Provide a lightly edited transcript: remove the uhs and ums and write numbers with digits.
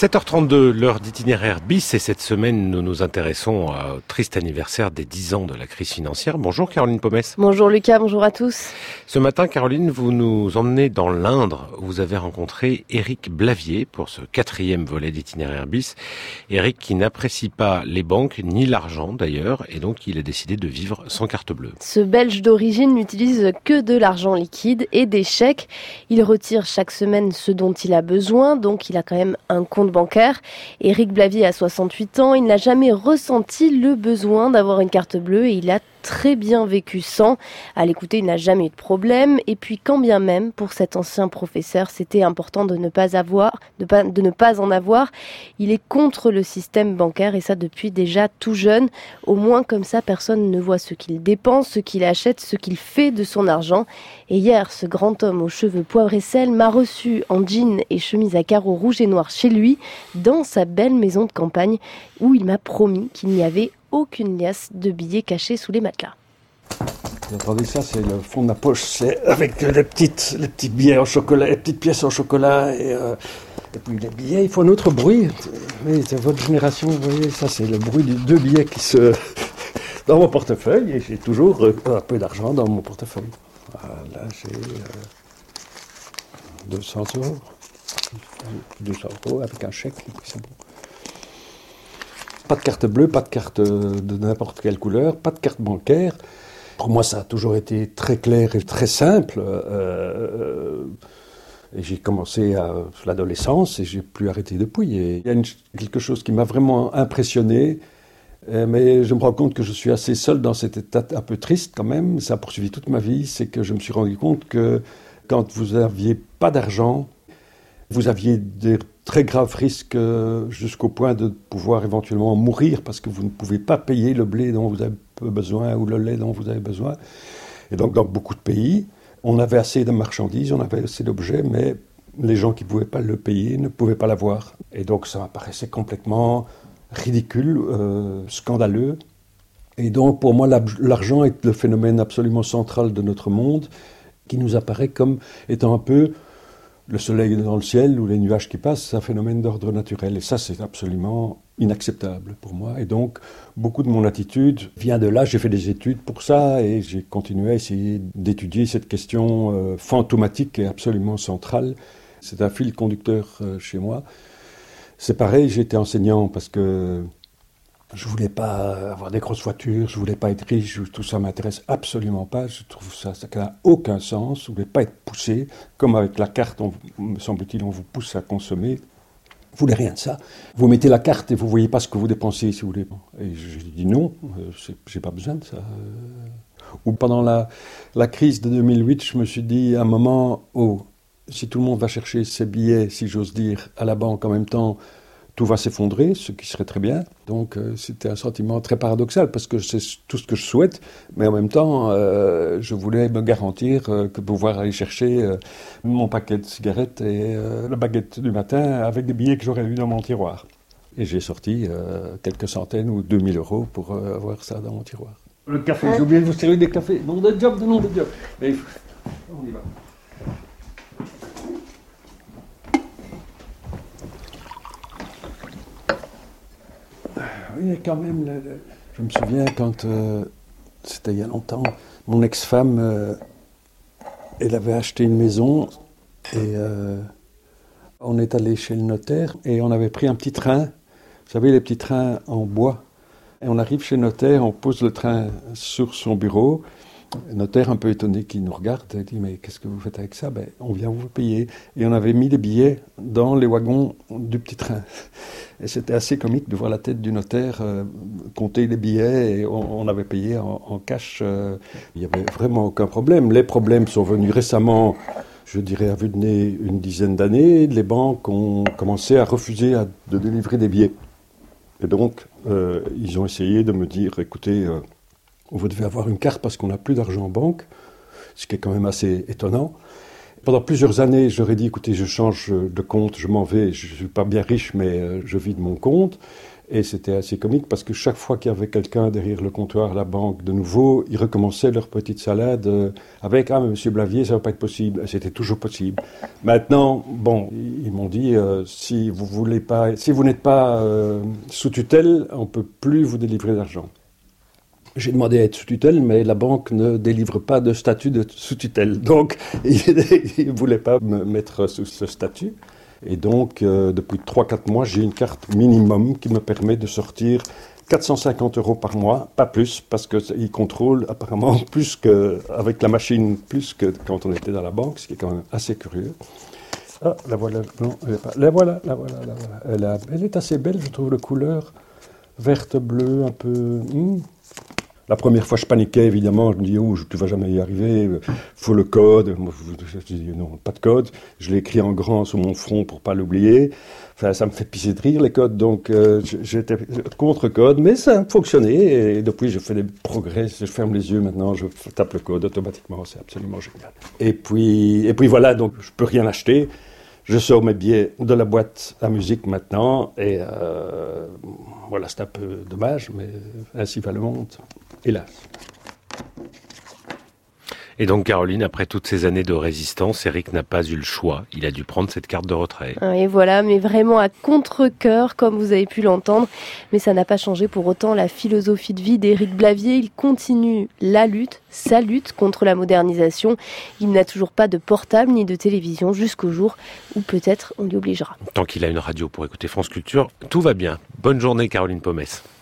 7h32, l'heure d'itinéraire bis, et cette semaine nous nous intéressons au triste anniversaire des 10 ans de la crise financière. Bonjour Caroline Pomès. Bonjour Lucas, bonjour à tous. Ce matin Caroline, vous nous emmenez dans l'Indre. Vous avez rencontré Éric Blavier pour ce 4e volet d'itinéraire bis. Éric qui n'apprécie pas les banques ni l'argent d'ailleurs, et donc il a décidé de vivre sans carte bleue. Ce Belge d'origine n'utilise que de l'argent liquide et des chèques. Il retire chaque semaine ce dont il a besoin, donc il a quand même un compte bancaire. Éric Blavier a 68 ans, il n'a jamais ressenti le besoin d'avoir une carte bleue et il a très bien vécu sans. À l'écouter, il n'a jamais eu de problème. Et puis, quand bien même, pour cet ancien professeur, c'était important de ne pas en avoir. Il est contre le système bancaire et ça depuis déjà tout jeune. Au moins, comme ça, personne ne voit ce qu'il dépense, ce qu'il achète, ce qu'il fait de son argent. Et hier, ce grand homme aux cheveux poivre et sel m'a reçu en jean et chemise à carreaux rouges et noirs chez lui, dans sa belle maison de campagne, où il m'a promis qu'il n'y avait aucune liasse de billets cachés sous les matelas. Attendez, ça c'est le fond de ma poche, c'est avec les petits billets en chocolat, les petites pièces en chocolat et puis les billets, il faut un autre bruit. Oui, c'est votre génération, vous voyez, ça c'est le bruit des deux billets qui se dans mon portefeuille et j'ai toujours un peu d'argent dans mon portefeuille. Voilà, j'ai 200 € avec un chèque, et puis c'est bon. Pas de carte bleue, pas de carte de n'importe quelle couleur, pas de carte bancaire. Pour moi, ça a toujours été très clair et très simple. Et j'ai commencé à l'adolescence et j'ai plus arrêté depuis. Et il y a quelque chose qui m'a vraiment impressionné, mais je me rends compte que je suis assez seul dans cet état un peu triste quand même. Ça a poursuivi toute ma vie, c'est que je me suis rendu compte que quand vous n'aviez pas d'argent, vous aviez des très graves risques jusqu'au point de pouvoir éventuellement mourir parce que vous ne pouvez pas payer le blé dont vous avez besoin ou le lait dont vous avez besoin. Et donc, dans beaucoup de pays, on avait assez de marchandises, on avait assez d'objets, mais les gens qui ne pouvaient pas le payer ne pouvaient pas l'avoir. Et donc, ça m'apparaissait complètement ridicule, scandaleux. Et donc, pour moi, l'argent est le phénomène absolument central de notre monde qui nous apparaît comme étant un peu le soleil dans le ciel ou les nuages qui passent, c'est un phénomène d'ordre naturel. Et ça, c'est absolument inacceptable pour moi. Et donc, beaucoup de mon attitude vient de là. J'ai fait des études pour ça et j'ai continué à essayer d'étudier cette question fantomatique et absolument centrale. C'est un fil conducteur chez moi. C'est pareil, j'étais enseignant parce que je voulais pas avoir des grosses voitures, je voulais pas être riche, tout ça m'intéresse absolument pas. Je trouve ça n'a aucun sens. Je voulais pas être poussé, comme avec la carte, me semble-t-il, on vous pousse à consommer. Vous voulez rien de ça. Vous mettez la carte et vous voyez pas ce que vous dépensez, si vous voulez. Et je dis non, j'ai pas besoin de ça. Ou pendant la crise de 2008, je me suis dit à un moment, si tout le monde va chercher ses billets, si j'ose dire, à la banque en même temps, tout va s'effondrer, ce qui serait très bien. Donc c'était un sentiment très paradoxal parce que c'est tout ce que je souhaite, mais en même temps, je voulais me garantir que pouvoir aller chercher mon paquet de cigarettes et la baguette du matin avec des billets que j'aurais eu dans mon tiroir. Et j'ai sorti quelques centaines ou 2000 € pour avoir ça dans mon tiroir. Le café, j'ai oublié de vous servir des cafés. Nom de job. Mais on y va. Oui, quand même, je me souviens quand, c'était il y a longtemps, mon ex-femme, elle avait acheté une maison et on est allé chez le notaire et on avait pris un petit train, vous savez les petits trains en bois. Et on arrive chez le notaire, on pose le train sur son bureau. Le notaire, un peu étonné, qui nous regarde, il dit « Mais qu'est-ce que vous faites avec ça ?» On vient vous payer. Et on avait mis les billets dans les wagons du petit train. Et c'était assez comique de voir la tête du notaire compter les billets. Et on avait payé en cash. Il n'y avait vraiment aucun problème. Les problèmes sont venus récemment, je dirais à vue de nez, une dizaine d'années. Les banques ont commencé à refuser de délivrer des billets. Et donc, ils ont essayé de me dire « Écoutez, vous devez avoir une carte parce qu'on n'a plus d'argent en banque », ce qui est quand même assez étonnant. Pendant plusieurs années, j'aurais dit « Écoutez, je change de compte, je m'en vais, je ne suis pas bien riche, mais je vis de mon compte ». Et c'était assez comique parce que chaque fois qu'il y avait quelqu'un derrière le comptoir à la banque de nouveau, ils recommençaient leur petite salade avec « Ah, mais monsieur Blavier, ça ne va pas être possible ». C'était toujours possible. Maintenant, bon, ils m'ont dit si vous n'êtes pas sous tutelle, on ne peut plus vous délivrer d'argent. J'ai demandé à être sous tutelle, mais la banque ne délivre pas de statut de sous tutelle. Donc, ils ne voulaient pas me mettre sous ce statut. Et donc, depuis 3-4 mois, j'ai une carte minimum qui me permet de sortir 450 € par mois, pas plus, parce qu'ils contrôlent apparemment plus qu'avec la machine, plus que quand on était dans la banque, ce qui est quand même assez curieux. Ah, la voilà, non, la voilà. Elle est assez belle, je trouve, la couleur verte, bleue, un peu... La première fois, je paniquais, évidemment. Je me dis, tu vas jamais y arriver. Faut le code. Moi, je dis, non, pas de code. Je l'ai écrit en grand sur mon front pour pas l'oublier. Enfin, ça me fait pisser de rire, les codes. Donc, j'étais contre code, mais ça a fonctionné. Et depuis, je fais des progrès. Je ferme les yeux maintenant. Je tape le code automatiquement. C'est absolument génial. Et puis voilà. Donc, je peux rien acheter. Je sors mes billets de la boîte à musique maintenant. Et voilà, c'est un peu dommage, mais ainsi va le monde. Hélas. Et donc Caroline, après toutes ces années de résistance, Éric n'a pas eu le choix. Il a dû prendre cette carte de retrait. Et voilà, mais vraiment à contre-cœur, comme vous avez pu l'entendre. Mais ça n'a pas changé pour autant la philosophie de vie d'Éric Blavier. Il continue sa lutte contre la modernisation. Il n'a toujours pas de portable ni de télévision jusqu'au jour où peut-être on l'y obligera. Tant qu'il a une radio pour écouter France Culture, tout va bien. Bonne journée Caroline Pommes.